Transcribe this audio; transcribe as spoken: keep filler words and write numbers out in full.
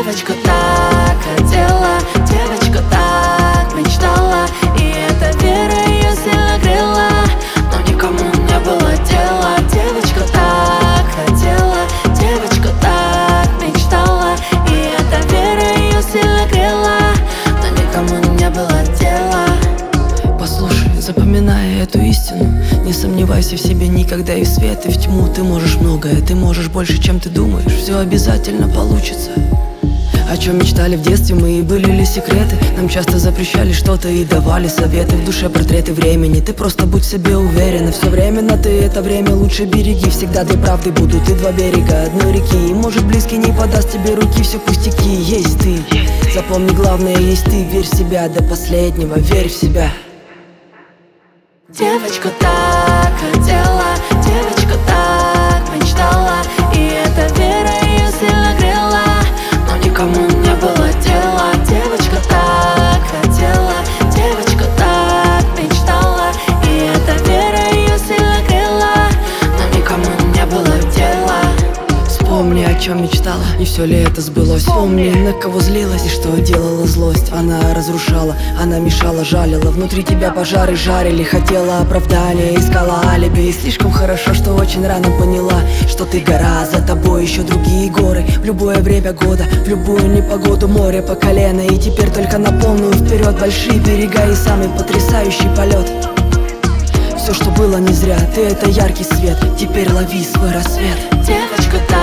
Девочку так хотела, девочку так мечтала, и эта вера ее сильно грела, но никому не было дела. Девочку так хотела, девочку так мечтала, и эта вера ее сильно грела, но никому не было дела. Послушай, запоминай эту истину, не сомневайся в себе никогда и в свет, и в тьму. Ты можешь многое, ты можешь больше, чем ты думаешь. Все обязательно получится. О чем мечтали в детстве мы, и были ли секреты? Нам часто запрещали что-то и давали советы. В душе портреты времени, ты просто будь в себе уверена. Все временно ты это время лучше береги. Всегда две правды будут и два берега одной реки. И может близкий не подаст тебе руки, все пустяки. Есть ты, запомни, главное есть ты. Верь в себя до последнего, верь в себя. Девочку так хотела, девочку так мечтала, и эта вера ее сильно грела, но никому не было дела. Девочку так хотела, девочку так мечтала, и эта вера ее сильно грела, но никому не было дела. Вспомни, о чем мечтала, и все ли это сбылось. Вспомни, на кого злилась и что делала злость. Она разрушала, она мешала, жалила. Внутри тебя пожары жарили, хотела оправдания, искала алиби. И слишком хорошо, что очень рано поняла, что ты гора, за тобой еще другие горы. В любое время года, в любую непогоду, море по колено. И теперь только на полную вперед, большие берега и самый потрясающий полет. Все, что было не зря, ты это яркий свет, теперь лови свой рассвет. Девочку так